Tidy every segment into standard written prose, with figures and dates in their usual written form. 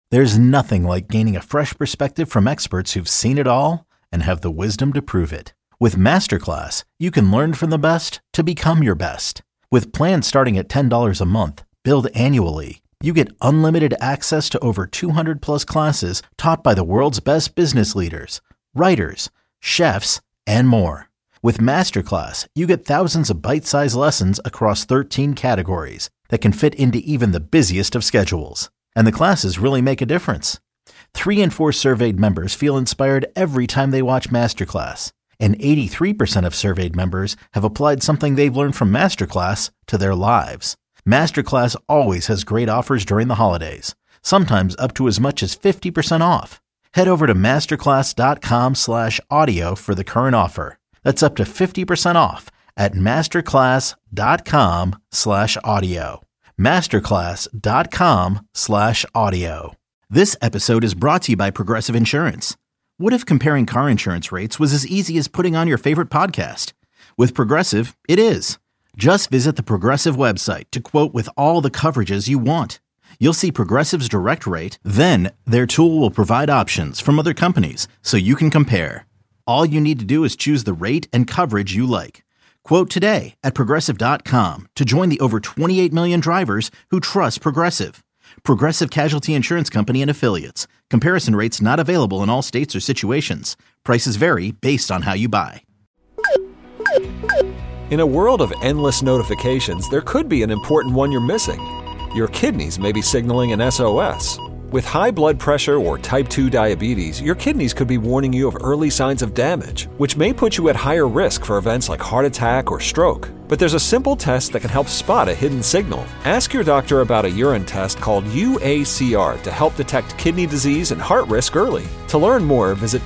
There's nothing like gaining a fresh perspective from experts who've seen it all and have the wisdom to prove it. With Masterclass, you can learn from the best to become your best. With plans starting at $10 a month, billed annually, you get unlimited access to over 200 plus classes taught by the world's best business leaders, writers, chefs, and more. With Masterclass, you get thousands of bite-sized lessons across 13 categories that can fit into even the busiest of schedules. And the classes really make a difference. 3 in 4 surveyed members feel inspired every time they watch Masterclass. And 83% of surveyed members have applied something they've learned from Masterclass to their lives. Masterclass always has great offers during the holidays, sometimes up to as much as 50% off. Head over to masterclass.com/audio for the current offer. That's up to 50% off at masterclass.com/audio. masterclass.com/audio. This episode is brought to you by Progressive Insurance. What if comparing car insurance rates was as easy as putting on your favorite podcast? With Progressive, it is. Just visit the Progressive website to quote with all the coverages you want. You'll see Progressive's direct rate, then their tool will provide options from other companies so you can compare. All you need to do is choose the rate and coverage you like. Quote today at Progressive.com to join the over 28 million drivers who trust Progressive. Progressive Casualty Insurance Company and Affiliates. Comparison rates not available in all states or situations. Prices vary based on how you buy. In a world of endless notifications, there could be an important one you're missing. Your kidneys may be signaling an SOS. With high blood pressure or type 2 diabetes, your kidneys could be warning you of early signs of damage, which may put you at higher risk for events like heart attack or stroke. But there's a simple test that can help spot a hidden signal. Ask your doctor about a urine test called UACR to help detect kidney disease and heart risk early. To learn more, visit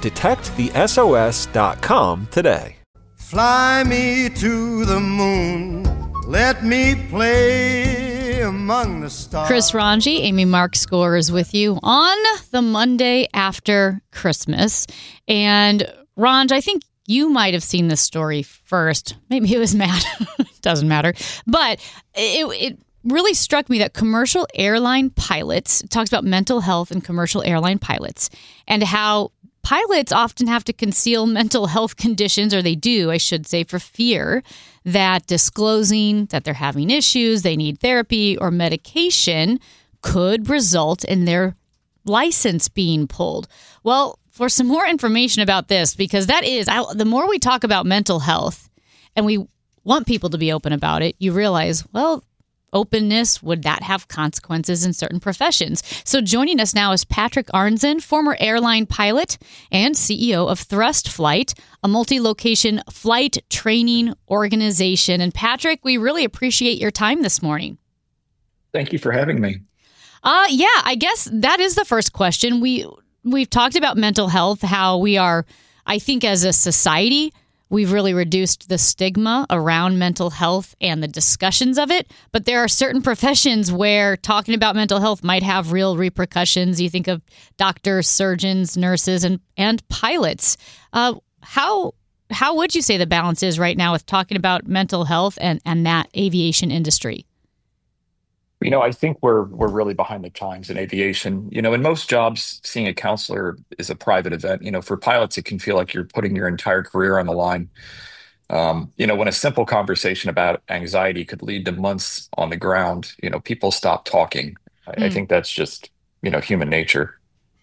detectthesos.com today. Fly me to the moon, let me play among the stars. Chris Ranji, Amy Mark-Score is with you on the Monday after Christmas. And Ranj, I think you might have seen this story first. Maybe it was Matt. Doesn't matter. But it really struck me that commercial airline pilots, it talks about mental health in commercial airline pilots and how pilots often have to conceal mental health conditions, or they do, I should say, for fear that disclosing that they're having issues, they need therapy or medication could result in their license being pulled. Well, for some more information about this, because that is, the more we talk about mental health and we want people to be open about it, you realize, well, openness, would that have consequences in certain professions? So joining us now is Patrick Arnzen, former airline pilot and CEO of Thrust Flight, a multi-location flight training organization. And Patrick, we really appreciate your time this morning. Thank you for having me. Yeah, I guess that is the first question. We've talked about mental health, how we are, I think as a society, we've really reduced the stigma around mental health and the discussions of it. But there are certain professions where talking about mental health might have real repercussions. You think of doctors, surgeons, nurses, and pilots. How would you say the balance is right now with talking about mental health and that aviation industry? You know, I think we're really behind the times in aviation. You know, in most jobs, seeing a counselor is a private event. You know, for pilots, it can feel like you're putting your entire career on the line. You know, when a simple conversation about anxiety could lead to months on the ground, you know, people stop talking. I think that's just, you know, human nature.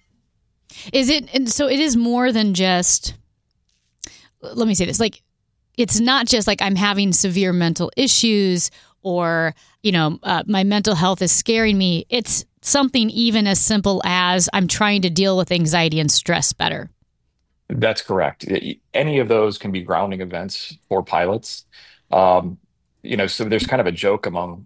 Is it? And so it is more than just, let me say this, like, it's not just like I'm having severe mental issues or, you know, my mental health is scaring me. It's something even as simple as I'm trying to deal with anxiety and stress better. That's correct. Any of those can be grounding events for pilots. You know, so there's kind of a joke among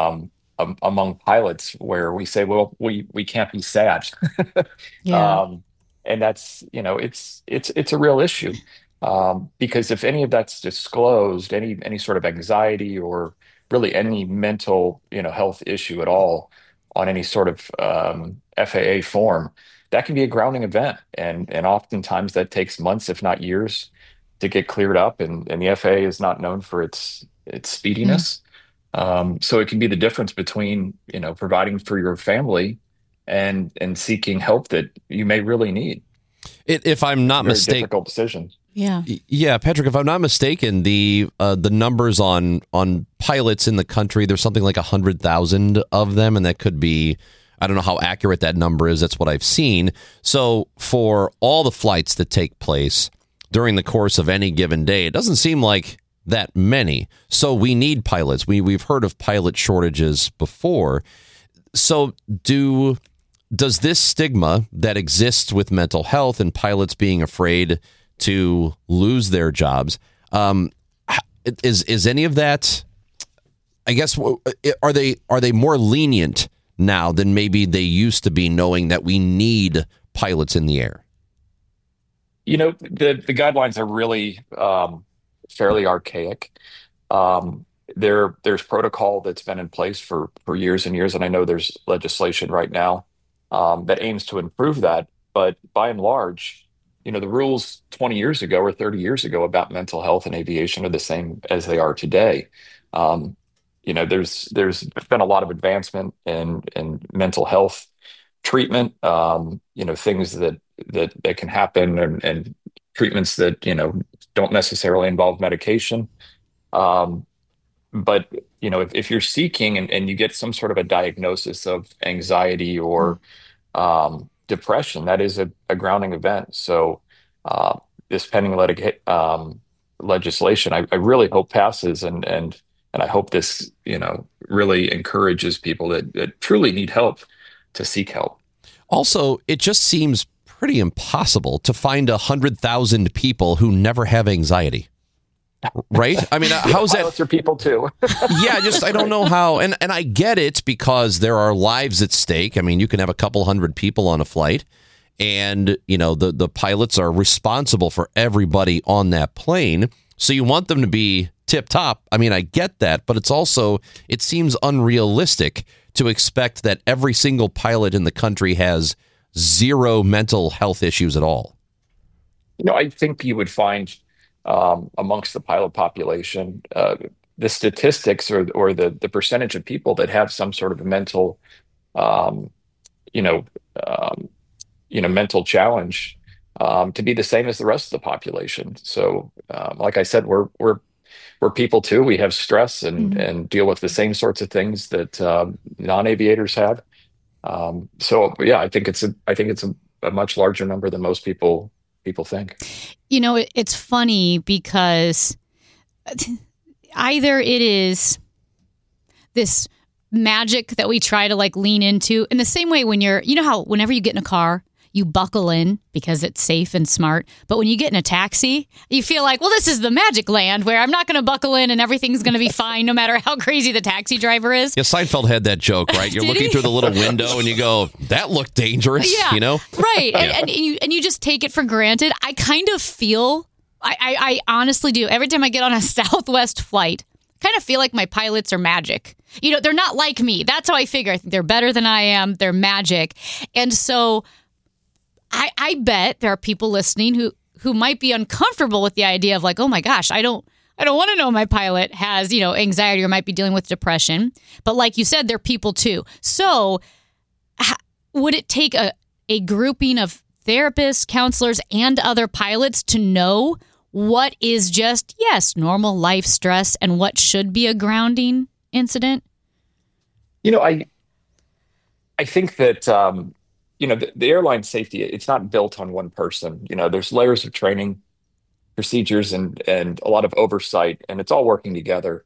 pilots where we say, well, we can't be sad. Yeah. And that's, you know, it's a real issue. Because if any of that's disclosed, any sort of anxiety or really any mental, you know, health issue at all on any sort of FAA form, that can be a grounding event. And oftentimes that takes months, if not years, to get cleared up. And the FAA is not known for its speediness. So it can be the difference between, you know, providing for your family and seeking help that you may really need. If I'm not Very mistaken, difficult decision. Yeah. Yeah, Patrick, if I'm not mistaken, the numbers on pilots in the country, there's something like 100,000 of them, and that could be, I don't know how accurate that number is. That's what I've seen. So for all the flights that take place during the course of any given day, it doesn't seem like that many. So we need pilots. We've heard of pilot shortages before. So does this stigma that exists with mental health and pilots being afraid to lose their jobs, is any of that, I guess, are they more lenient now than maybe they used to be, knowing that we need pilots in the air? The guidelines are really fairly archaic. There's protocol that's been in place for years and years, and I know there's legislation right now that aims to improve that. But by and large, the rules 20 years ago or 30 years ago about mental health and aviation are the same as they are today. There's been a lot of advancement in mental health treatment, things that can happen, and treatments that, don't necessarily involve medication. But, if you're seeking and you get some sort of a diagnosis of anxiety or depression, that is a grounding event. So this pending legislation, I really hope passes, and I hope this, really encourages people that truly need help to seek help. Also, it just seems pretty impossible to find 100,000 people who never have anxiety. Right? I mean, how's that? Pilots are people too. Yeah, I don't know how. And I get it, because there are lives at stake. I mean, you can have a couple hundred people on a flight, and, the pilots are responsible for everybody on that plane. So you want them to be tip top. I mean, I get that, but it seems unrealistic to expect that every single pilot in the country has zero mental health issues at all. I think you would find amongst the pilot population, the statistics or the percentage of people that have some sort of a mental, mental challenge to be the same as the rest of the population. So, like I said, we're people too. We have stress and deal with the same sorts of things that non-aviators have. So yeah, I think it's a much larger number than most people think. It's funny because either it is this magic that we try to lean into in the same way when how whenever you get in a car, you buckle in because it's safe and smart. But when you get in a taxi, you feel like, well, this is the magic land where I'm not going to buckle in and everything's going to be fine no matter how crazy the taxi driver is. Yeah, Seinfeld had that joke, right? You're looking through the little window and you go, that looked dangerous, Right. Yeah. And you just take it for granted. I kind of feel, I honestly do. Every time I get on a Southwest flight, I kind of feel like my pilots are magic. They're not like me. That's how I figure. I think they're better than I am. They're magic. And so I bet there are people listening who might be uncomfortable with the idea of oh my gosh, I don't want to know my pilot has, anxiety or might be dealing with depression. But like you said, they're people too. So would it take a grouping of therapists, counselors, and other pilots to know what is just, normal life stress and what should be a grounding incident? I think that, the airline safety, it's not built on one person. There's layers of training, procedures, and a lot of oversight, and it's all working together.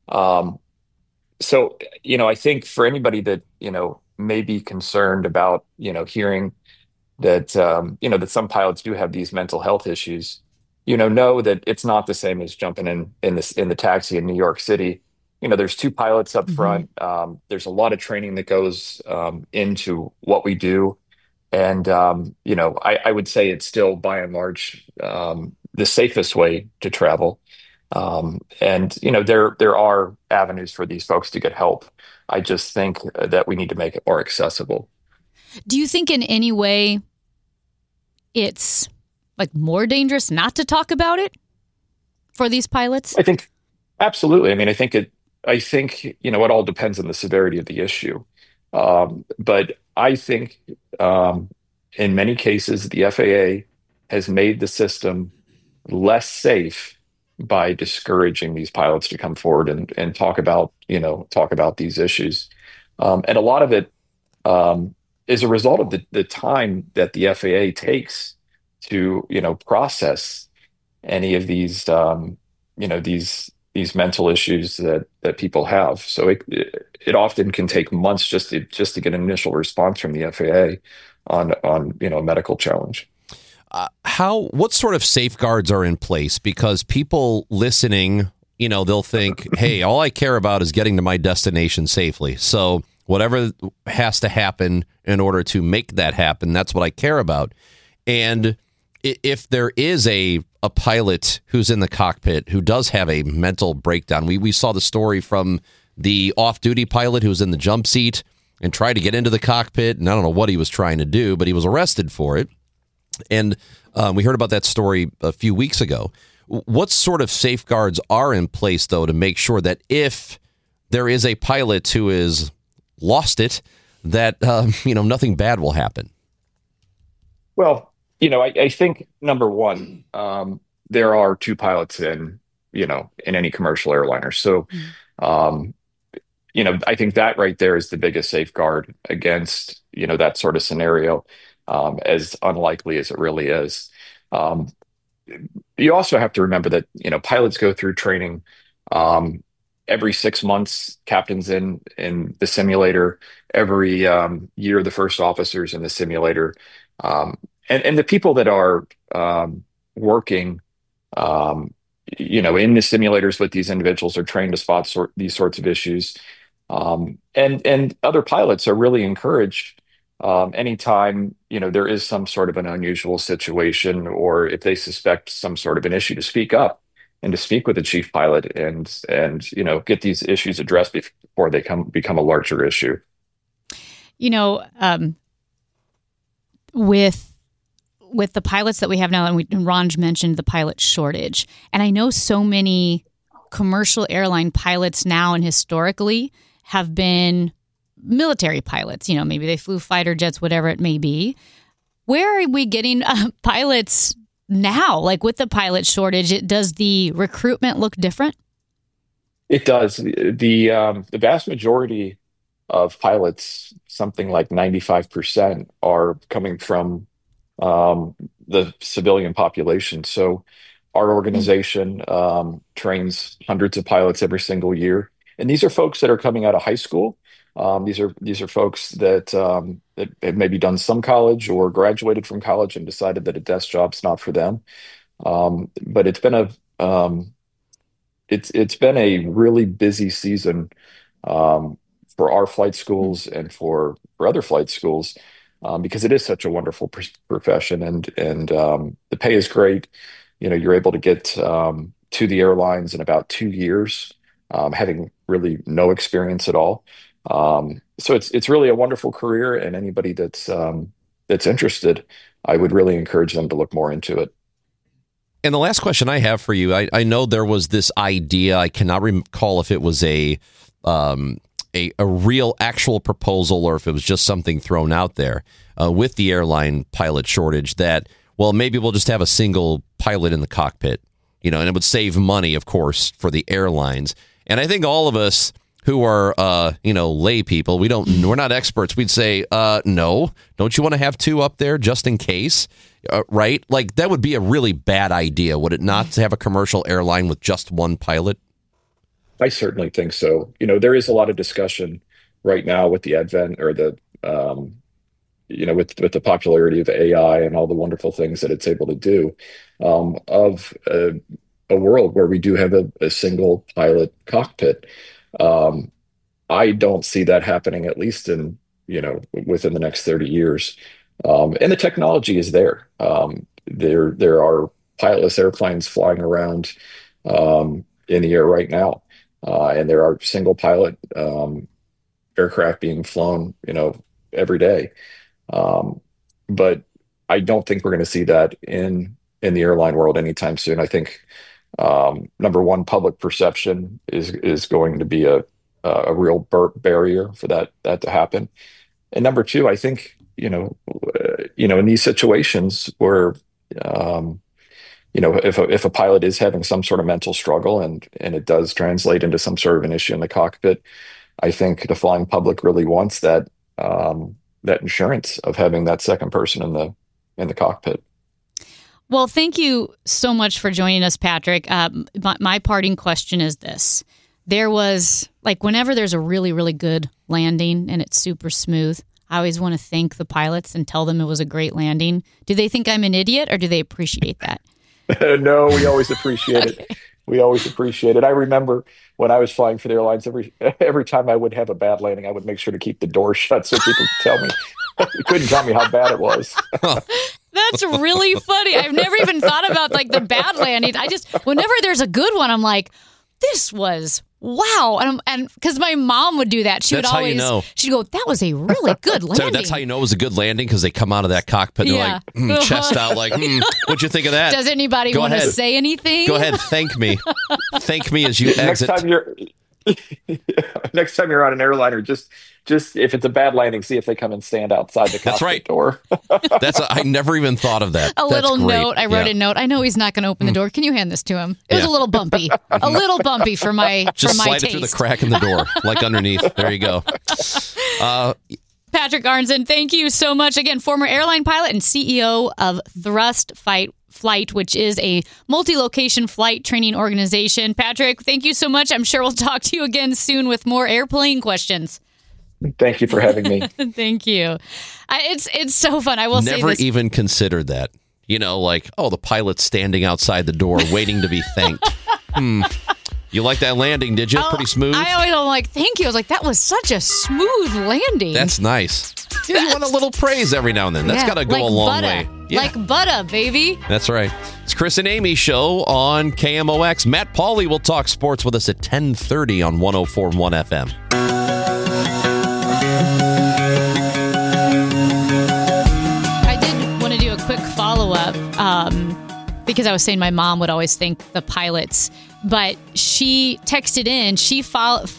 So, I think for anybody that, may be concerned about, hearing that, that some pilots do have these mental health issues, know that it's not the same as jumping in the taxi in New York City. There's two pilots up front. There's a lot of training that goes into what we do. And, I would say it's still by and large the safest way to travel. And, there are avenues for these folks to get help. I just think that we need to make it more accessible. Do you think in any way it's more dangerous not to talk about it for these pilots? I think absolutely. I mean, I think it all depends on the severity of the issue. But I think in many cases, the FAA has made the system less safe by discouraging these pilots to come forward and talk about these issues. And a lot of it is a result of the time that the FAA takes to, process any of these, these mental issues that people have. So it often can take months just to get an initial response from the FAA on a medical challenge. What sort of safeguards are in place? Because people listening, they'll think, hey, all I care about is getting to my destination safely. So whatever has to happen in order to make that happen, that's what I care about. And if there is a pilot who's in the cockpit who does have a mental breakdown, we saw the story from the off-duty pilot who was in the jump seat and tried to get into the cockpit, and I don't know what he was trying to do, but he was arrested for it. And we heard about that story a few weeks ago. What sort of safeguards are in place, though, to make sure that if there is a pilot who is lost it, that nothing bad will happen? Well, I think number one, there are two pilots in any commercial airliner. So, I think that right there is the biggest safeguard against, that sort of scenario, as unlikely as it really is. You also have to remember that, pilots go through training every 6 months. Captains in the simulator every year. The first officers in the simulator, and the people that are working, in the simulators with these individuals are trained to spot these sorts of issues. And other pilots are really encouraged anytime, there is some sort of an unusual situation, or if they suspect some sort of an issue, to speak up and to speak with the chief pilot and get these issues addressed before they become a larger issue. With the pilots that we have now, and Ranj mentioned the pilot shortage, and I know so many commercial airline pilots now and historically have been military pilots. Maybe they flew fighter jets, whatever it may be. Where are we getting pilots now? Like with the pilot shortage, does the recruitment look different? It does. The vast majority of pilots, something like 95%, are coming from the civilian population. So our organization trains hundreds of pilots every single year. And these are folks that are coming out of high school. These are folks that have maybe done some college or graduated from college and decided that a desk job's not for them. But it's been a really busy season for our flight schools and for other flight schools, because it is such a wonderful profession, and the pay is great. You're able to get to the airlines in about 2 years, having really no experience at all. So it's really a wonderful career, and anybody that's interested, I would really encourage them to look more into it. And the last question I have for you, I know there was this idea, I cannot recall if it was a real actual proposal or if it was just something thrown out there with the airline pilot shortage, that, well, maybe we'll just have a single pilot in the cockpit, and it would save money, of course, for the airlines. And I think all of us who are, lay people, we're not experts. We'd say, no, don't you want to have two up there just in case? Right? Like, that would be a really bad idea, would it not, to have a commercial airline with just one pilot? I certainly think so. There is a lot of discussion right now with the advent, or the, with the popularity of AI and all the wonderful things that it's able to do, of a world where we do have a single pilot cockpit. I don't see that happening, at least in, within the next 30 years. And the technology is there. There are pilotless airplanes flying around in the air right now. And there are single pilot aircraft being flown, every day. But I don't think we're going to see that in the airline world anytime soon. I think number one, public perception is going to be a real barrier for that to happen. And number two, I think, in these situations where, if a pilot is having some sort of mental struggle and it does translate into some sort of an issue in the cockpit, I think the flying public really wants that insurance of having that second person in the cockpit. Well, thank you so much for joining us, Patrick. My parting question is this. There was, whenever there's a really, really good landing and it's super smooth, I always want to thank the pilots and tell them it was a great landing. Do they think I'm an idiot, or do they appreciate that? No, we always appreciate it. We always appreciate it. I remember when I was flying for the airlines, every time I would have a bad landing, I would make sure to keep the door shut so people could tell me. They couldn't tell me how bad it was. That's really funny. I've never even thought about the bad landing. Whenever there's a good one, I'm like, this was wow. And because my mom would do that. She'd go, that was a really good landing. So that's how you know it was a good landing, because they come out of that cockpit and they're like, chest out, what'd you think of that? Does anybody want to say anything? Go ahead. Thank me. Thank me as you exit. Next time you're on an airliner, just if it's a bad landing, see if they come and stand outside the cockpit door. I never even thought of that. A little note. I wrote a note. I know he's not going to open the door. Can you hand this to him? It was a little bumpy. A little bumpy for my just for my slide taste. it through the crack in the door, underneath. There you go. Patrick Arnzen, thank you so much. Again, former airline pilot and CEO of Thrust Flight, which is a multi-location flight training organization. Patrick, thank you so much. I'm sure we'll talk to you again soon with more airplane questions. Thank you for having me. Thank you. It's so fun. I will say this. Never even considered that. The pilot's standing outside the door waiting to be thanked. You like that landing, did you? Pretty smooth? I always thank you. I was like, that was such a smooth landing. That's nice. Yeah, you want a little praise every now and then. That's got to go a long way. Yeah. Like butter, baby. That's right. It's Chris and Amy show on KMOX. Matt Pauley will talk sports with us at 10:30 on 104.1 FM. I did want to do a quick follow-up because I was saying my mom would always thank the pilots, but she texted in. She follows,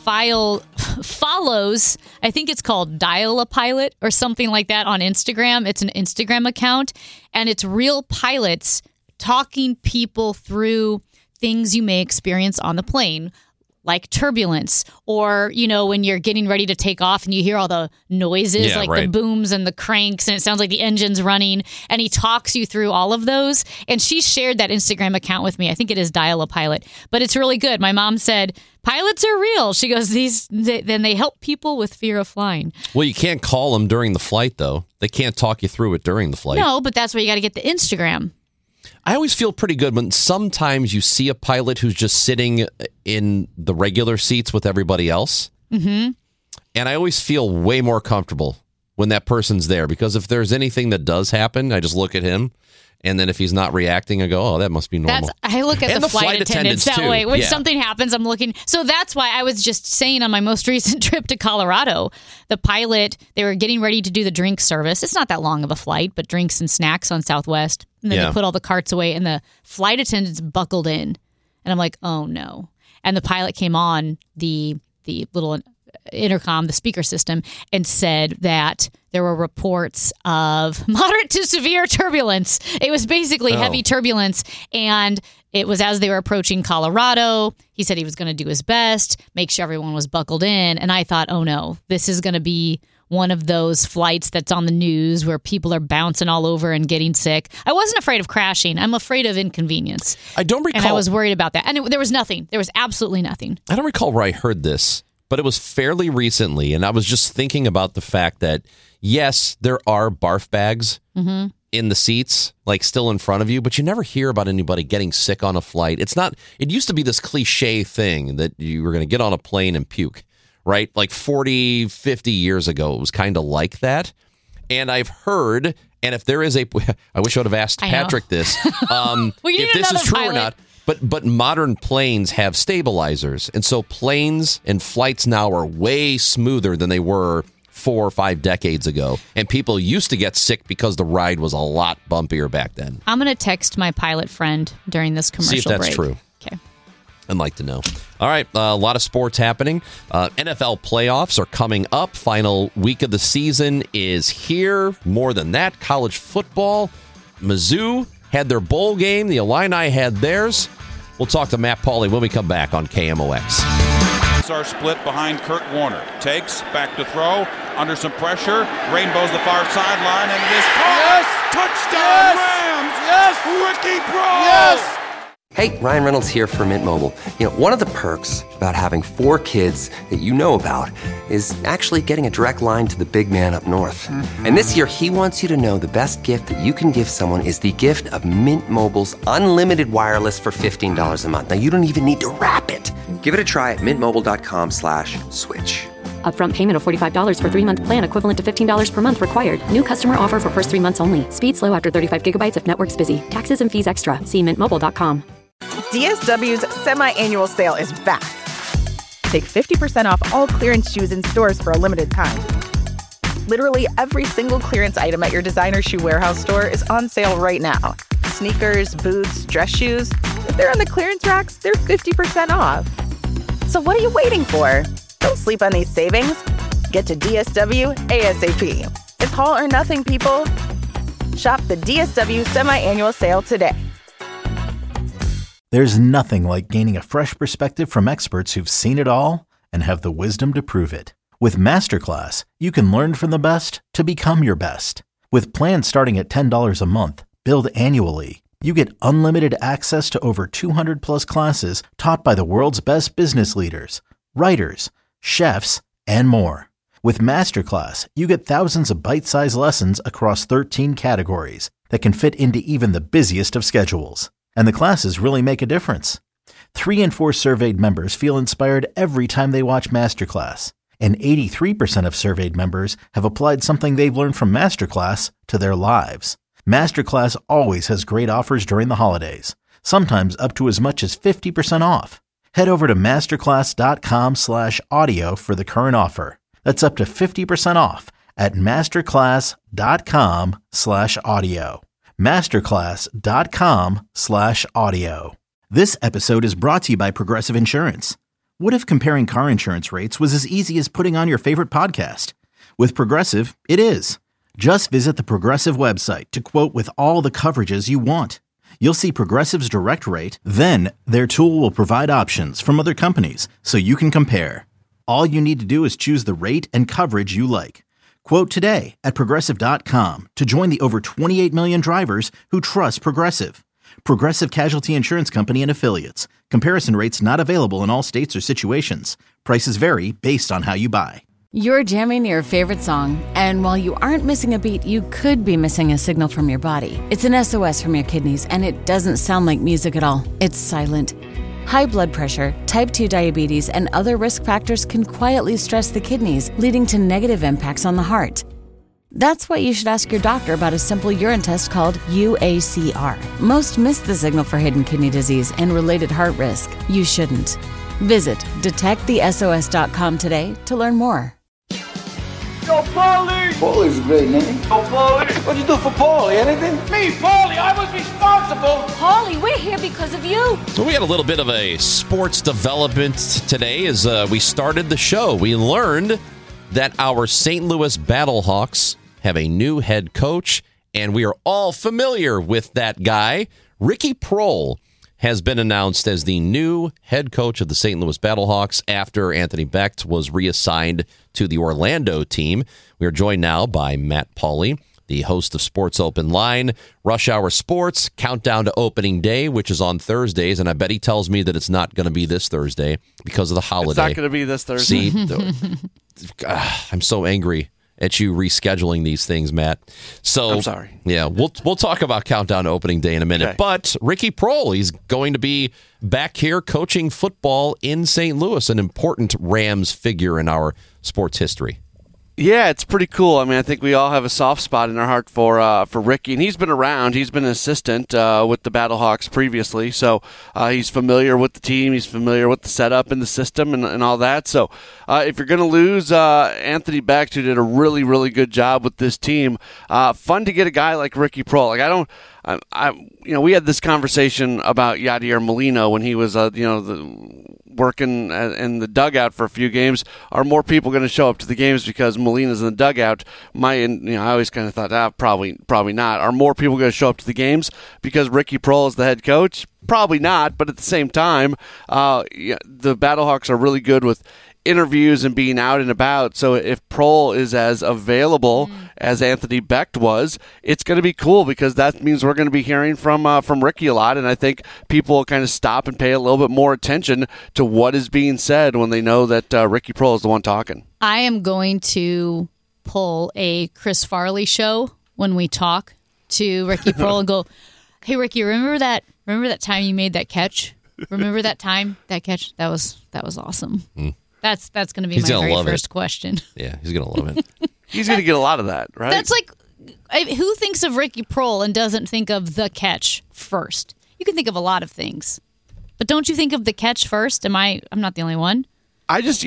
I think it's called Dial a Pilot or something like that on Instagram. It's an Instagram account, and it's real pilots talking people through things you may experience on the plane, like turbulence, or, when you're getting ready to take off and you hear all the noises, the booms and the cranks, and it sounds like the engine's running, and he talks you through all of those. And she shared that Instagram account with me. I think it is Dial a Pilot, but it's really good. My mom said, pilots are real. She goes, then they help people with fear of flying. Well, you can't call them during the flight, though. They can't talk you through it during the flight. No, but that's where you got to get the Instagram. I always feel pretty good when sometimes you see a pilot who's just sitting in the regular seats with everybody else. Mm-hmm. And I always feel way more comfortable when that person's there, because if there's anything that does happen, I just look at him. And then if he's not reacting, I go, oh, that must be normal. I look at the flight attendants that way. When something happens, I'm looking. So that's why I was just saying on my most recent trip to Colorado, the pilot, they were getting ready to do the drink service. It's not that long of a flight, but drinks and snacks on Southwest. And then they put all the carts away, and the flight attendants buckled in. And I'm like, oh, no. And the pilot came on the little intercom, the speaker system, and said that there were reports of moderate to severe turbulence. It was basically heavy turbulence, and it was as they were approaching Colorado. He said he was going to do his best, make sure everyone was buckled in. And I thought, oh no, this is going to be one of those flights that's on the news where people are bouncing all over and getting sick. I wasn't afraid of crashing. I'm afraid of inconvenience. I don't recall. And I was worried about that. And there was nothing. There was absolutely nothing. I don't recall where I heard this, but it was fairly recently. And I was just thinking about the fact that, yes, there are barf bags in the seats, still in front of you, but you never hear about anybody getting sick on a flight. It used to be this cliche thing that you were going to get on a plane and puke, right? 40, 50 years ago, it was kind of like that. And I've heard, and if there is I wish I would have asked Patrick this, if this is true or not. But modern planes have stabilizers, and so planes and flights now are way smoother than they were 4 or 5 decades ago. And people used to get sick because the ride was a lot bumpier back then. I'm going to text my pilot friend during this commercial break. See if that's true. Okay. I'd like to know. All right, a lot of sports happening. NFL playoffs are coming up. Final week of the season is here. More than that, college football. Mizzou had their bowl game. The Illini had theirs. We'll talk to Matt Pauley when we come back on KMOX. Are split behind Kurt Warner. Takes, back to throw, under some pressure. Rainbows the far sideline, and it is caught. Yes! Touchdown Rams! Yes! Ricky Proehl! Yes! Hey, Ryan Reynolds here for Mint Mobile. You know, one of the perks about having 4 kids that you know about is actually getting a direct line to the big man up north. Mm-hmm. And this year, he wants you to know the best gift that you can give someone is the gift of Mint Mobile's unlimited wireless for $15 a month. Now, you don't even need to wrap it. Give it a try at mintmobile.com/switch. Upfront payment of $45 for 3-month plan equivalent to $15 per month required. New customer offer for first 3 months only. Speed slow after 35 gigabytes if network's busy. Taxes and fees extra. See mintmobile.com. DSW's semi-annual sale is back. Take 50% off all clearance shoes in stores for a limited time. Literally every single clearance item at your designer shoe warehouse store is on sale right now. Sneakers, boots, dress shoes. If they're on the clearance racks, they're 50% off. So what are you waiting for? Don't sleep on these savings. Get to DSW ASAP. It's all or nothing, people. Shop the DSW semi-annual sale today. There's nothing like gaining a fresh perspective from experts who've seen it all and have the wisdom to prove it. With Masterclass, you can learn from the best to become your best. With plans starting at $10 a month, billed annually, you get unlimited access to over 200 plus classes taught by the world's best business leaders, writers, chefs, and more. With Masterclass, you get thousands of bite-sized lessons across 13 categories that can fit into even the busiest of schedules. And the classes really make a difference. 3 in 4 surveyed members feel inspired every time they watch Masterclass. And 83% of surveyed members have applied something they've learned from Masterclass to their lives. Masterclass always has great offers during the holidays, sometimes up to as much as 50% off. Head over to masterclass.com/audio for the current offer. That's up to 50% off at masterclass.com/audio. masterclass.com/audio. This episode is brought to you by Progressive Insurance. What if comparing car insurance rates was as easy as putting on your favorite podcast? With Progressive, it is. Just visit the Progressive website to quote with all the coverages you want. You'll see Progressive's direct rate, then their tool will provide options from other companies so you can compare. All you need to do is choose the rate and coverage you like. Quote today at Progressive.com to join the over 28 million drivers who trust Progressive. Progressive Casualty Insurance Company and Affiliates. Comparison rates not available in all states or situations. Prices vary based on how you buy. You're jamming your favorite song, and while you aren't missing a beat, you could be missing a signal from your body. It's an SOS from your kidneys, and it doesn't sound like music at all. It's silent. High blood pressure, type 2 diabetes, and other risk factors can quietly stress the kidneys, leading to negative impacts on the heart. That's why you should ask your doctor about a simple urine test called UACR. Most miss the signal for hidden kidney disease and related heart risk. You shouldn't. Visit detectthesos.com today to learn more. Yo, Paulie! Paulie's a great name. Yo, Paulie! What'd you do for Paulie? Anything? Me, Paulie! I was responsible! Paulie, we're here because of you! So we had a little bit of a sports development today as we started the show. We learned that our St. Louis Battlehawks have a new head coach, and we are all familiar with that guy. Ricky Proehl has been announced as the new head coach of the St. Louis Battlehawks after Anthony Becht was reassigned to the Orlando team. We are joined now by Matt Pauley, the host of Sports Open Line, Rush Hour Sports, Countdown to Opening Day, which is on Thursdays, and I bet he tells me that it's not going to be this Thursday because of the holiday. It's not going to be this Thursday. See, I'm so angry at you rescheduling these things, Matt. So I'm sorry. Yeah, we'll talk about Countdown to Opening Day in a minute. Okay. But Ricky Proehl, he's going to be back here coaching football in St. Louis, an important Rams figure in our sports history. Yeah, it's pretty cool. I mean, I think we all have a soft spot in our heart for Ricky, and he's been around. He's been an assistant with the Battlehawks previously, so he's familiar with the team. He's familiar with the setup and the system and all that. So if you're going to lose Anthony Becht, who did a really, really good job with this team, fun to get a guy like Ricky Proehl. Like we had this conversation about Yadier Molina when he was working in the dugout for a few games. Are more people going to show up to the games because Molina's in the dugout? I always kind of thought, probably not. Are more people going to show up to the games because Ricky Proehl is the head coach? Probably not. But at the same time, the Battlehawks are really good with interviews and being out and about. So if Proehl is as available as Anthony Becht was, it's going to be cool because that means we're going to be hearing from Ricky a lot, and I think people will kind of stop and pay a little bit more attention to what is being said when they know that Ricky Proehl is the one talking. I am going to pull a Chris Farley show when we talk to Ricky Proehl and go, "Hey Ricky, remember that time you made that catch? Remember that time, that catch? That was awesome." That's going to be my very first question. Yeah, he's going to love it. He's going to get a lot of that, right? That's like, who thinks of Ricky Proehl and doesn't think of the catch first? You can think of a lot of things, but don't you think of the catch first? I'm not the only one. I just,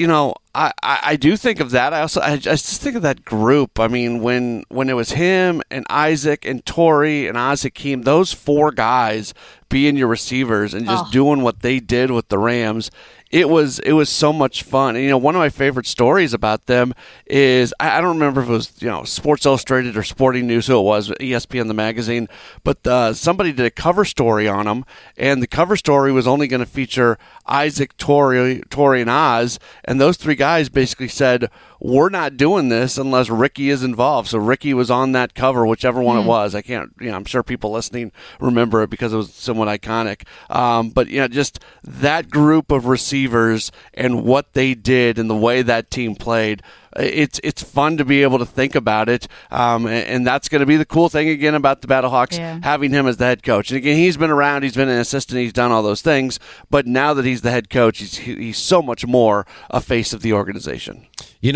I do think of that. I just think of that group. I mean, when it was him and Isaac and Torrey and Az Hakim, those four guys being your receivers and just doing what they did with the Rams, it was so much fun. And, one of my favorite stories about them is, I don't remember if it was, Sports Illustrated or Sporting News, who it was, ESPN, the magazine, but somebody did a cover story on them, and the cover story was only going to feature Isaac, Torrey, and Oz, and those three guys basically said, we're not doing this unless Ricky is involved. So Ricky was on that cover, whichever one it was. I can't, I'm sure people listening remember it because it was somewhat iconic. But just that group of receivers and what they did and the way that team played, it's fun to be able to think about it. And that's going to be the cool thing again about the Battlehawks, having him as the head coach. And again, he's been around, he's been an assistant, he's done all those things. But now that he's the head coach, he's so much more a face of the organization.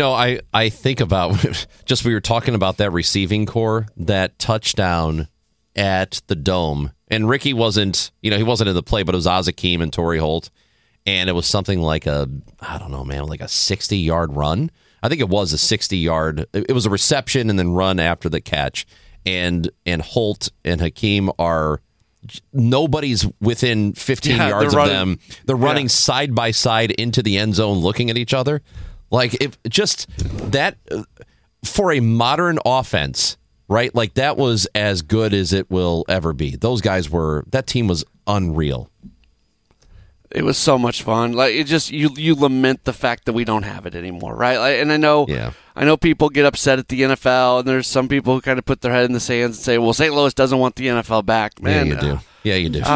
I think about, just we were talking about that receiving core, that touchdown at the Dome. And Ricky wasn't, he wasn't in the play, but it was Az Hakim and Torrey Holt. And it was something like like a 60-yard run. I think it was a 60-yard. It was a reception and then run after the catch. And Holt and Hakim are, nobody's within 15 yards of them. They're running side by side into the end zone looking at each other. Like, if just that, for a modern offense, right? Like, that was as good as it will ever be. Those guys that team was unreal. It was so much fun. Like, it just, you lament the fact that we don't have it anymore, right? And I know people get upset at the NFL, and there's some people who kind of put their head in the sands and say, well, St. Louis doesn't want the NFL back. Man, yeah, you do. Yeah, you do.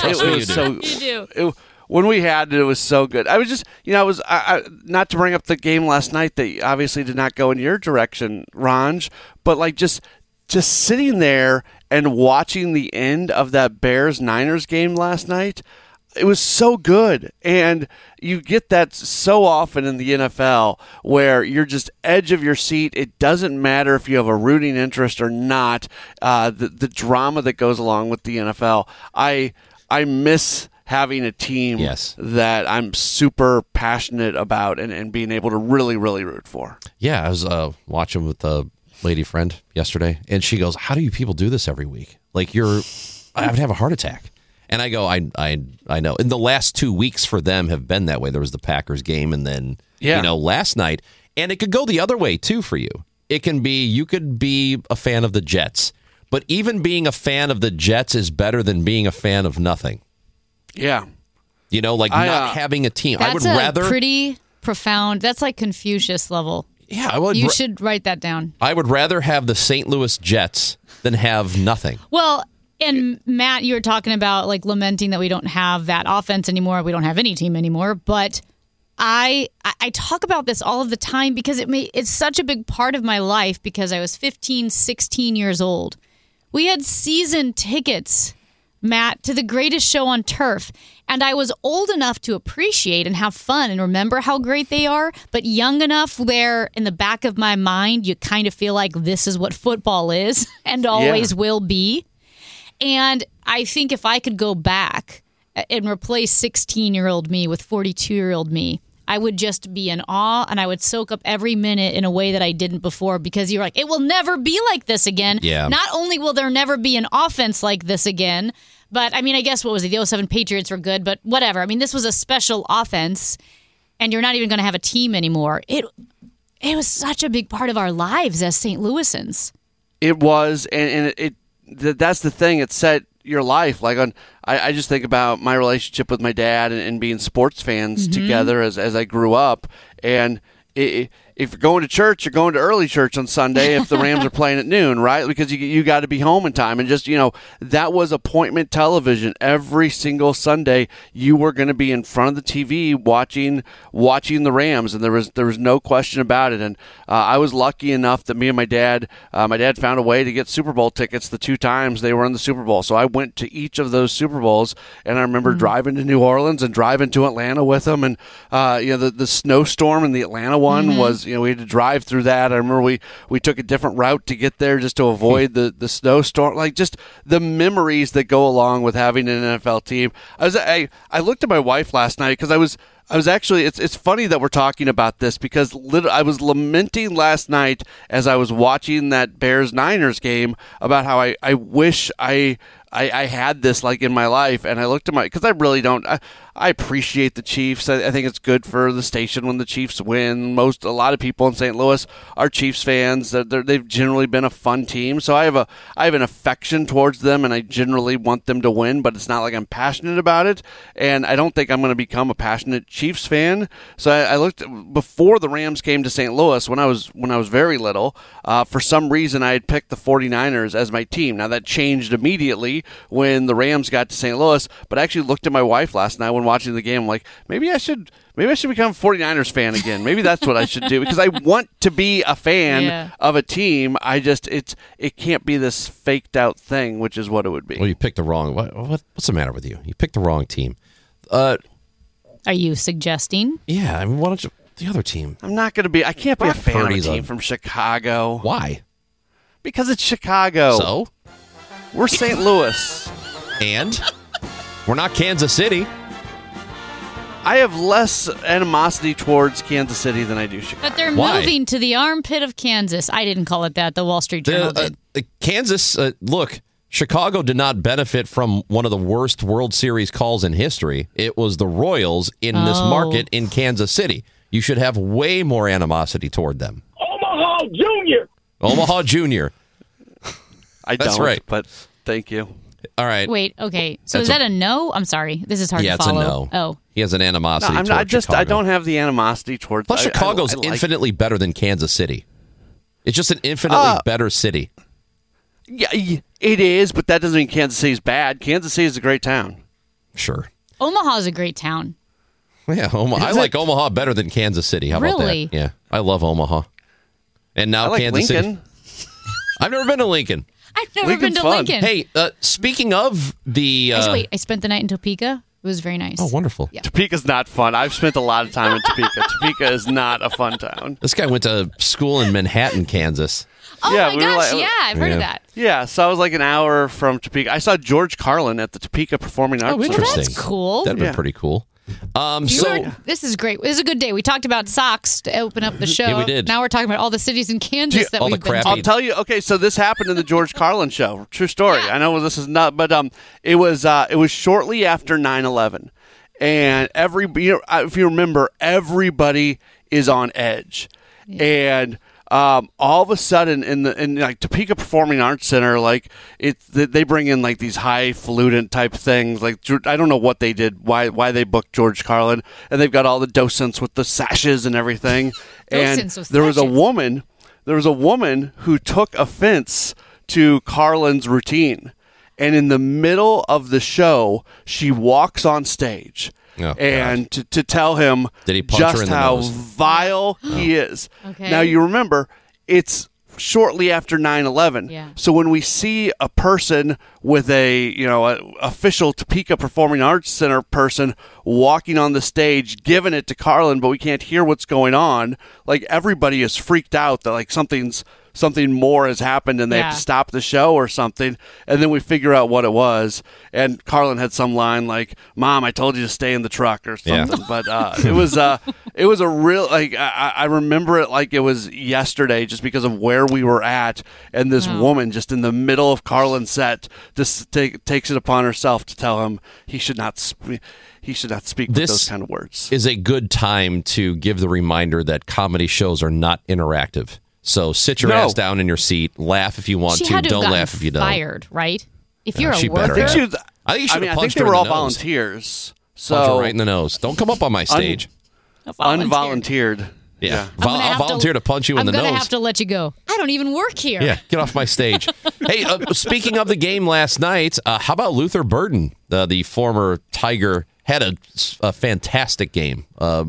You do. When we had it, it was so good. I was just, I not to bring up the game last night that obviously did not go in your direction, Ranj, but like just sitting there and watching the end of that Bears-Niners game last night, it was so good. And you get that so often in the NFL where you're just edge of your seat. It doesn't matter if you have a rooting interest or not. The drama that goes along with the NFL. I miss having a team that I'm super passionate about and being able to really, really root for. Yeah, I was watching with a lady friend yesterday, and she goes, how do you people do this every week? Like, I would have a heart attack. And I go, I know. And the last 2 weeks for them have been that way. There was the Packers game and then, last night. And it could go the other way, too, for you. It can be, you could be a fan of the Jets. But even being a fan of the Jets is better than being a fan of nothing. Yeah. Not having a team. That's I would rather pretty profound. That's like Confucius level. Yeah, I would. You should write that down. I would rather have the St. Louis Jets than have nothing. Well, and Matt, you were talking about like lamenting that we don't have that offense anymore. We don't have any team anymore. But I talk about this all of the time because it's such a big part of my life because I was 15, 16 years old. We had season tickets, Matt, to the greatest show on turf. And I was old enough to appreciate and have fun and remember how great they are, but young enough where in the back of my mind, you kind of feel like this is what football is and always will be. And I think if I could go back and replace 16-year-old me with 42-year-old me, I would just be in awe and I would soak up every minute in a way that I didn't before, because you're like, it will never be like this again. Yeah. Not only will there never be an offense like this again, but I mean, I guess what was it? The 07 Patriots were good, but whatever. I mean, this was a special offense and you're not even going to have a team anymore. It was such a big part of our lives as St. Louisans. It was, and that's the thing. It set your life. Like I just think about my relationship with my dad and being sports fans together as I grew up. And if you're going to church, you're going to early church on Sunday if the Rams are playing at noon, right? Because you got to be home in time. And just, that was appointment television. Every single Sunday, you were going to be in front of the TV watching the Rams, and there was no question about it. And I was lucky enough that me and my dad found a way to get Super Bowl tickets the 2 times they were in the Super Bowl. So I went to each of those Super Bowls, and I remember driving to New Orleans and driving to Atlanta with them. And the snowstorm in the Atlanta one was, we had to drive through that. I remember we took a different route to get there just to avoid the snowstorm. Like, just the memories that go along with having an NFL team. I looked at my wife last night because I was actually, it's funny that we're talking about this, because I was lamenting last night as I was watching that Bears-Niners game about how I wish I had this like in my life. And I looked at because I really don't. I appreciate the Chiefs. I think it's good for the station when the Chiefs win. A lot of people in St. Louis are Chiefs fans. They've generally been a fun team, so I have an affection towards them, and I generally want them to win. But it's not like I'm passionate about it, and I don't think I'm going to become a passionate Chiefs fan. So I looked before the Rams came to St. Louis when I was very little. For some reason, I had picked the 49ers as my team. Now that changed immediately when the Rams got to St. Louis. But I actually looked at my wife last night when watching the game. I'm like, maybe I should become a 49ers fan again. Maybe that's what I should do, because I want to be a fan of a team. It can't be this faked out thing, which is what it would be. Well, you picked the wrong. What's the matter with you? You picked the wrong team. Are you suggesting? Yeah, I mean, why don't you the other team? I'm not going to be. I can't be a fan of a team from Chicago. Why? Because it's Chicago. So we're St. Louis, and we're not Kansas City. I have less animosity towards Kansas City than I do Chicago. But they're moving to the armpit of Kansas. I didn't call it that. The Wall Street Journal did. Kansas, look, Chicago did not benefit from one of the worst World Series calls in history. It was the Royals in this market in Kansas City. You should have way more animosity toward them. Omaha Junior. Omaha Junior. That's right. But thank you. All right. Wait, okay. So is that a no? I'm sorry. This is hard to follow. Yeah, it's a no. Oh. He has an animosity towards Chicago. I don't have the animosity towards... Plus, Chicago's infinitely better than Kansas City. It's just an infinitely better city. Yeah, it is, but that doesn't mean Kansas City's bad. Kansas City is a great town. Sure. Omaha's a great town. Yeah, I like Omaha better than Kansas City. How about that? Yeah, I love Omaha. And now Kansas Lincoln. City. I've never been to Lincoln. I've never been to Lincoln. Hey, speaking of the... Actually, I spent the night in Topeka. It was very nice. Oh, wonderful. Yeah. Topeka's not fun. I've spent a lot of time in Topeka. Topeka is not a fun town. This guy went to school in Manhattan, Kansas. Oh, my gosh. I've heard of that. Yeah, so I was like an hour from Topeka. I saw George Carlin at the Topeka Performing Arts Center. Interesting. Well, that's cool. That'd be pretty cool. This is great. This is a good day. We talked about socks to open up the show. Yeah, we did. Now we're talking about all the cities in Kansas that we've been to. I'll tell you. Okay, so this happened in the George Carlin show. True story. I know this is not, but it was shortly after 9/11, and if you remember, everybody is on edge, and. All of a sudden, in like Topeka Performing Arts Center, like they bring in like these highfalutin type things. Like I don't know what they did, why they booked George Carlin, and they've got all the docents with the sashes and everything. And there was a woman who took offense to Carlin's routine, and in the middle of the show, she walks on stage. And to tell him Did he punch just her in the how nose? vile he is. Okay. Now, you remember, it's shortly after 9/11. Yeah. So when we see a person with a official Topeka Performing Arts Center person walking on the stage, giving it to Carlin, but we can't hear what's going on, like everybody is freaked out that like something more has happened and they have to stop the show or something. And then we figure out what it was. And Carlin had some line like, "Mom, I told you to stay in the truck," or something. Yeah. But it was a real, like, I remember it like it was yesterday just because of where we were at. And this woman just in the middle of Carlin's set just takes it upon herself to tell him he should not speak with those kind of words. Is a good time to give the reminder that comedy shows are not interactive. So sit your ass down in your seat, laugh if you want to, don't laugh if you don't. Fired, right? If you're she a worker, I think I think they were all volunteers. So punch her right in the nose. Don't come up on my stage. Unvolunteered. Yeah, I'll volunteer to punch you in the nose. I'm going to have to let you go. I don't even work here. Yeah, get off my stage. Hey, speaking of the game last night, how about Luther Burden, the former Tiger, had a fantastic game,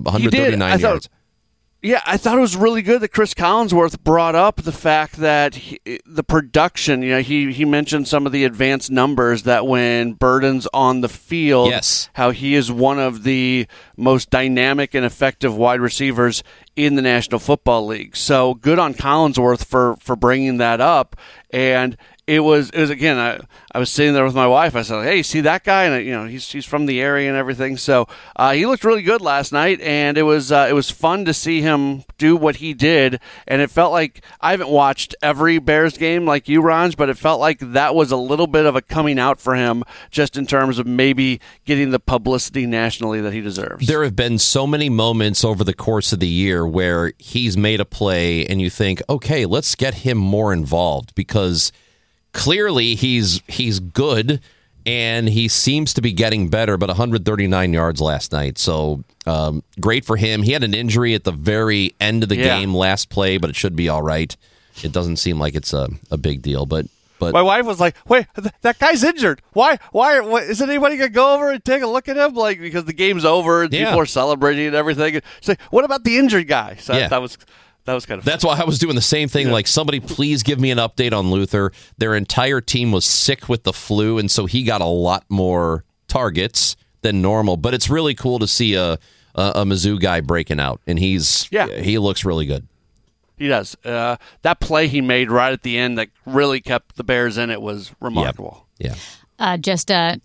139 yards. Yeah, I thought it was really good that Chris Collinsworth brought up the fact that the production, he mentioned some of the advanced numbers that when Burden's on the field, how he is one of the most dynamic and effective wide receivers in the National Football League. So good on Collinsworth for bringing that up. And it was again, I was sitting there with my wife. I said, "Hey, see that guy?" And he's from the area and everything. So he looked really good last night, and it was fun to see him do what he did. And it felt like I haven't watched every Bears game like you, Ranj, but it felt like that was a little bit of a coming out for him, just in terms of maybe getting the publicity nationally that he deserves. There have been so many moments over the course of the year where he's made a play, and you think, okay, let's get him more involved because clearly he's good and he seems to be getting better, but 139 yards last night. So great for him. He had an injury at the very end of the game last play, but it should be all right. It doesn't seem like it's a big deal, but my wife was like, "Wait, that guy's injured. Why isn't anybody going to go over and take a look at him?" Like, because the game's over and people are celebrating and everything. She's like, "What about the injured guy?" So that was kind of fun. That's why I was doing the same thing. Like, somebody please give me an update on Luther. Their entire team was sick with the flu, and so he got a lot more targets than normal. But it's really cool to see a Mizzou guy breaking out, and he looks really good. He does. That play he made right at the end that really kept the Bears in it was remarkable. Yeah. Just to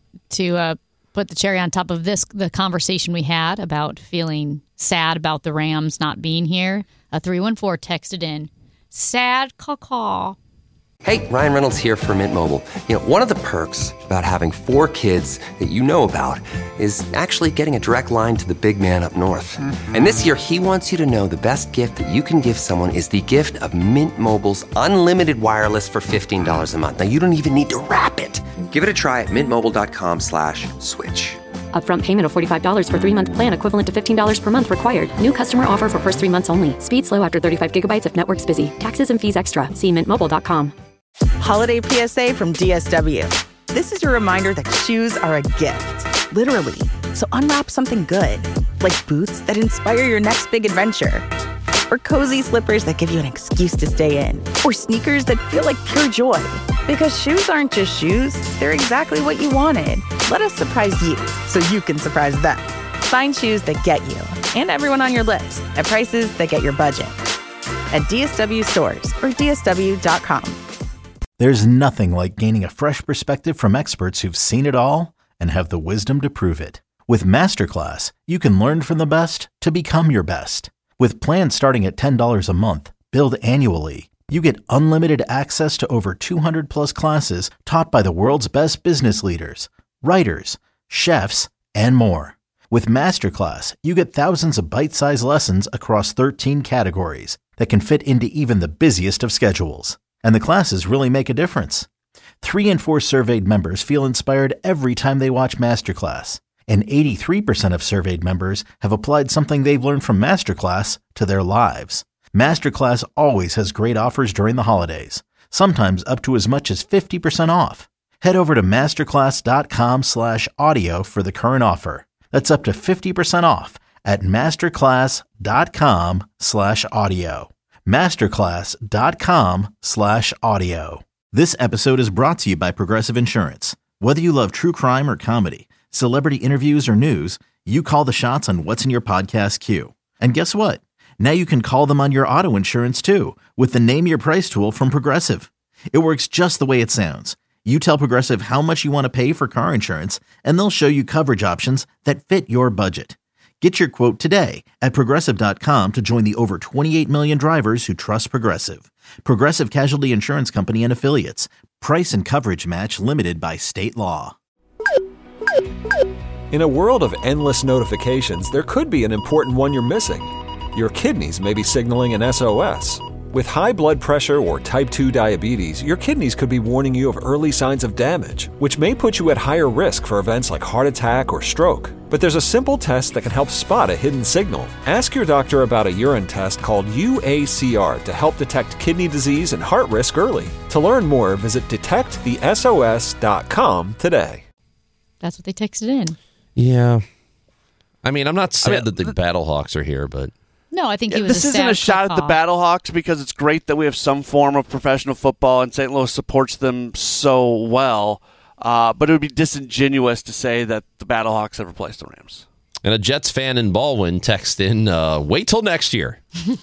put the cherry on top of this, the conversation we had about feeling sad about the Rams not being here, a 314 texted in, "Sad caw." Hey, Ryan Reynolds here for Mint Mobile. One of the perks about having 4 kids that you know about is actually getting a direct line to the big man up north. Mm-hmm. And this year, he wants you to know the best gift that you can give someone is the gift of Mint Mobile's unlimited wireless for $15 a month. Now, you don't even need to wrap it. Give it a try at mintmobile.com/switch. Upfront payment of $45 for 3-month plan equivalent to $15 per month required. New customer offer for first 3 months only. Speed slow after 35 gigabytes if network's busy. Taxes and fees extra. See mintmobile.com. Holiday PSA from DSW. This is your reminder that shoes are a gift, literally. So unwrap something good, like boots that inspire your next big adventure, or cozy slippers that give you an excuse to stay in, or sneakers that feel like pure joy. Because shoes aren't just shoes, they're exactly what you wanted. Let us surprise you so you can surprise them. Find shoes that get you and everyone on your list at prices that get your budget. At DSW stores or DSW.com. There's nothing like gaining a fresh perspective from experts who've seen it all and have the wisdom to prove it. With Masterclass, you can learn from the best to become your best. With plans starting at $10 a month, billed annually, you get unlimited access to over 200 plus classes taught by the world's best business leaders, writers, chefs, and more. With Masterclass, you get thousands of bite-sized lessons across 13 categories that can fit into even the busiest of schedules. And the classes really make a difference. 3 in 4 surveyed members feel inspired every time they watch Masterclass. And 83% of surveyed members have applied something they've learned from Masterclass to their lives. Masterclass always has great offers during the holidays, sometimes up to as much as 50% off. Head over to masterclass.com/audio for the current offer. That's up to 50% off at masterclass.com/audio. masterclass.com/audio. This episode is brought to you by Progressive Insurance. Whether you love true crime or comedy, celebrity interviews or news, you call the shots on what's in your podcast queue. And guess what? Now you can call them on your auto insurance too with the Name Your Price tool from Progressive. It works just the way it sounds. You tell Progressive how much you want to pay for car insurance, and they'll show you coverage options that fit your budget. Get your quote today at Progressive.com to join the over 28 million drivers who trust Progressive. Progressive Casualty Insurance Company and Affiliates. Price and coverage match limited by state law. In a world of endless notifications, there could be an important one you're missing. Your kidneys may be signaling an SOS. With high blood pressure or type 2 diabetes, your kidneys could be warning you of early signs of damage, which may put you at higher risk for events like heart attack or stroke. But there's a simple test that can help spot a hidden signal. Ask your doctor about a urine test called UACR to help detect kidney disease and heart risk early. To learn more, visit detectthesos.com today. That's what they texted in. Yeah. I mean, I'm not sad that the Battlehawks are here, but... No, I think he was This isn't a shot at the Battlehawks because it's great that we have some form of professional football and St. Louis supports them so well. But it would be disingenuous to say that the Battlehawks have replaced the Rams. And a Jets fan in Baldwin text in, wait till next year.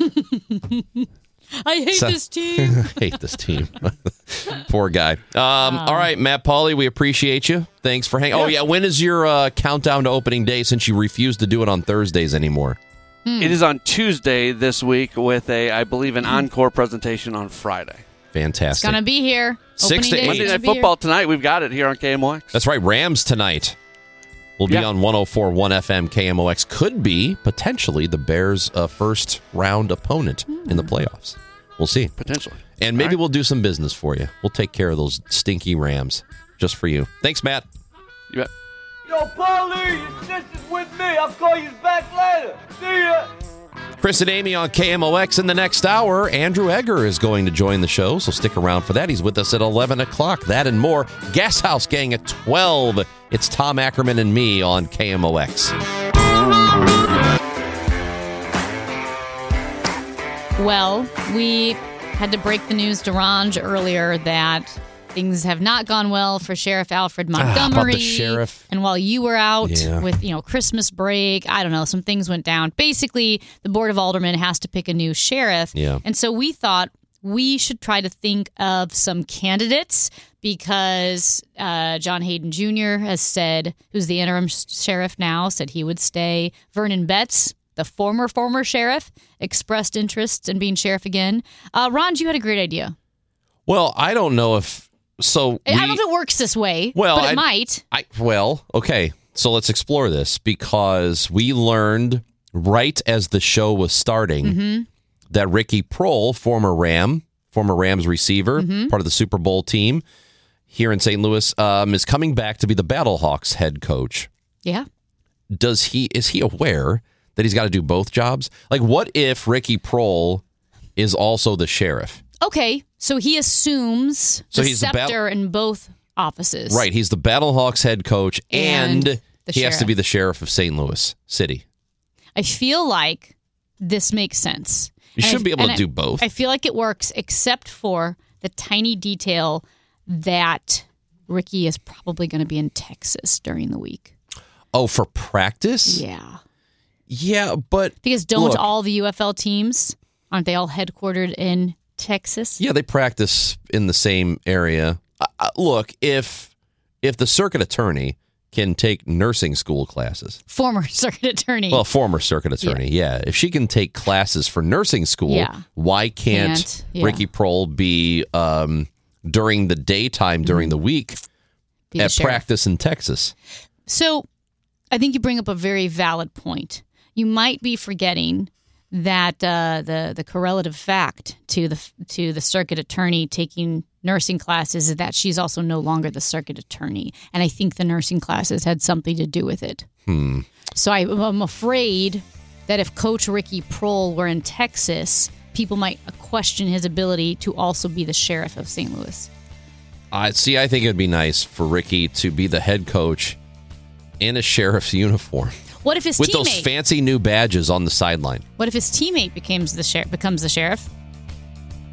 I hate this team. I hate this team. Poor guy. All right, Matt Pauley, we appreciate you. Thanks for hanging. Oh, yeah. When is your countdown to opening day since you refuse to do it on Thursdays anymore? It is on Tuesday this week with I believe, an encore presentation on Friday. Fantastic. It's going to be here. 6 to 8. Monday Night Football tonight. We've got it here on KMOX. That's right. Rams tonight. We'll be on 104.1 FM KMOX. Could be, potentially, the Bears' first round opponent in the playoffs. We'll see. Potentially. And maybe we'll do some business for you. We'll take care of those stinky Rams just for you. Thanks, Matt. You bet. Yo, Paulie, your sister's with me. I'll call you back later. See ya. Chris and Amy on KMOX in the next hour. Andrew Egger is going to join the show, so stick around for that. He's with us at 11 o'clock. That and more. Gas House Gang at 12. It's Tom Ackerman and me on KMOX. Well, we had to break the news to Ranj earlier that things have not gone well for Sheriff Alfred Montgomery. About the sheriff. And while you were out with, Christmas break, I don't know, some things went down. Basically, the Board of Aldermen has to pick a new sheriff. Yeah. And so we thought we should try to think of some candidates because John Hayden Jr. has said, who's the interim sheriff now, said he would stay. Vernon Betts, the former sheriff, expressed interest in being sheriff again. Ron, you had a great idea. Well, I don't know if... I don't know if it works this way, but it might. Okay. So let's explore this because we learned right as the show was starting that Ricky Proehl, former Rams receiver, part of the Super Bowl team here in St. Louis, is coming back to be the Battlehawks head coach. Yeah. Is he aware that he's got to do both jobs? Like, what if Ricky Proehl is also the sheriff? Okay, so he assumes the scepter in both offices. Right, he's the Battlehawks head coach, and he has to be the sheriff of St. Louis City. I feel like this makes sense. You should be able to do both. I feel like it works, except for the tiny detail that Ricky is probably going to be in Texas during the week. Oh, for practice? Yeah. Yeah, but... Because all the UFL teams, aren't they all headquartered in Texas? Yeah, they practice in the same area. Look, if the circuit attorney can take nursing school classes. Former circuit attorney. Well, former circuit attorney, yeah. If she can take classes for nursing school, why can't Ricky Proehl be during the daytime, during the week, at practice in Texas? So I think you bring up a very valid point. You might be forgetting that the correlative fact to the circuit attorney taking nursing classes is that she's also no longer the circuit attorney, and I think the nursing classes had something to do with it. So I'm afraid that if Coach Ricky Proehl were in Texas, people might question his ability to also be the sheriff of St. Louis. I think it'd be nice for Ricky to be the head coach in a sheriff's uniform. What if his with teammate, those fancy new badges on the sideline? What if his teammate becomes the sheriff?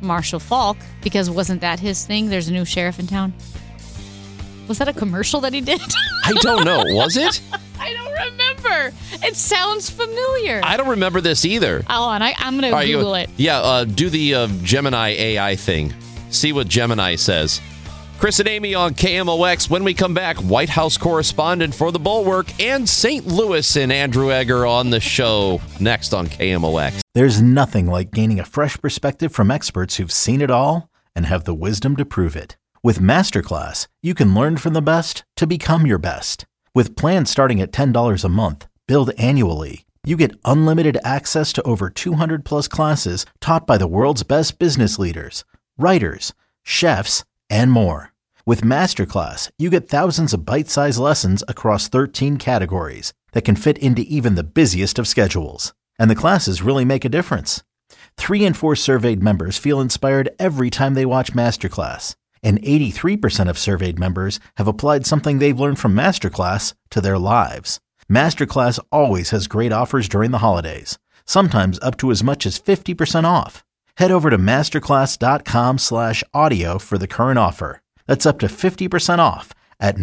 Marshall Faulk, because wasn't that his thing? There's a new sheriff in town. Was that a commercial that he did? I don't know. Was it? I don't remember. It sounds familiar. I don't remember this either. Hold on. I'm going to Google it. Yeah, do the Gemini AI thing. See what Gemini says. Chris and Amy on KMOX. When we come back, White House correspondent for The Bulwark and St. Louis and Andrew Egger on the show next on KMOX. There's nothing like gaining a fresh perspective from experts who've seen it all and have the wisdom to prove it. With Masterclass, you can learn from the best to become your best. With plans starting at $10 a month, billed annually, you get unlimited access to over 200 plus classes taught by the world's best business leaders, writers, chefs, and more. With Masterclass, you get thousands of bite-sized lessons across 13 categories that can fit into even the busiest of schedules. And the classes really make a difference. 3 in 4 surveyed members feel inspired every time they watch Masterclass. And 83% of surveyed members have applied something they've learned from Masterclass to their lives. Masterclass always has great offers during the holidays, sometimes up to as much as 50% off. Head over to masterclass.com/audio for the current offer. That's up to 50% off at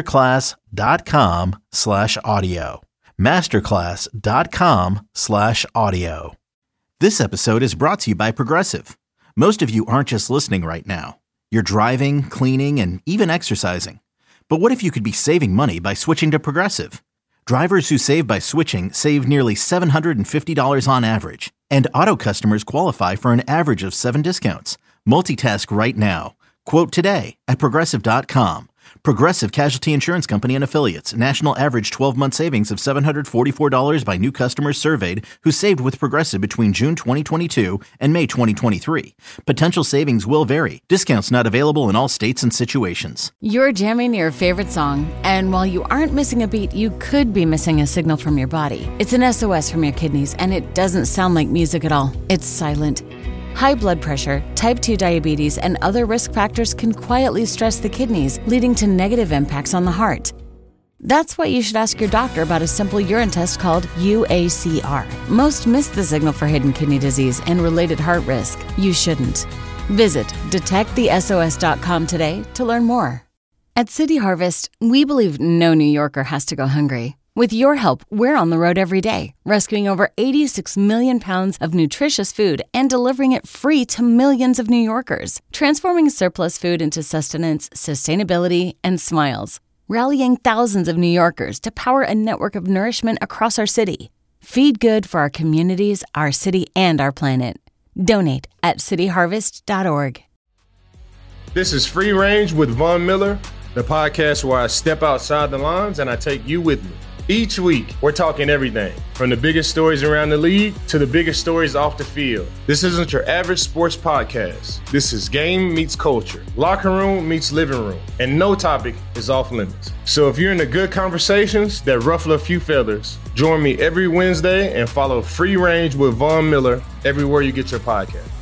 masterclass.com/audio. masterclass.com/audio. This episode is brought to you by Progressive. Most of you aren't just listening right now. You're driving, cleaning, and even exercising. But what if you could be saving money by switching to Progressive? Drivers who save by switching save nearly $750 on average. And auto customers qualify for an average of 7 discounts. Multitask right now. Quote today at Progressive.com. Progressive Casualty Insurance Company and Affiliates. National average 12-month savings of $744 by new customers surveyed who saved with Progressive between June 2022 and May 2023. Potential savings will vary. Discounts not available in all states and situations. You're jamming your favorite song, and while you aren't missing a beat, you could be missing a signal from your body. It's an SOS from your kidneys, and it doesn't sound like music at all. It's silent. High blood pressure, type 2 diabetes, and other risk factors can quietly stress the kidneys, leading to negative impacts on the heart. That's why you should ask your doctor about a simple urine test called UACR. Most miss the signal for hidden kidney disease and related heart risk. You shouldn't. Visit detectthesos.com today to learn more. At City Harvest, we believe no New Yorker has to go hungry. With your help, we're on the road every day, rescuing over 86 million pounds of nutritious food and delivering it free to millions of New Yorkers, transforming surplus food into sustenance, sustainability, and smiles, rallying thousands of New Yorkers to power a network of nourishment across our city. Feed good for our communities, our city, and our planet. Donate at cityharvest.org. This is Free Range with Von Miller, the podcast where I step outside the lines and I take you with me. Each week, we're talking everything, from the biggest stories around the league to the biggest stories off the field. This isn't your average sports podcast. This is game meets culture, locker room meets living room, and no topic is off limits. So if you're into good conversations that ruffle a few feathers, join me every Wednesday and follow Free Range with Von Miller everywhere you get your podcast.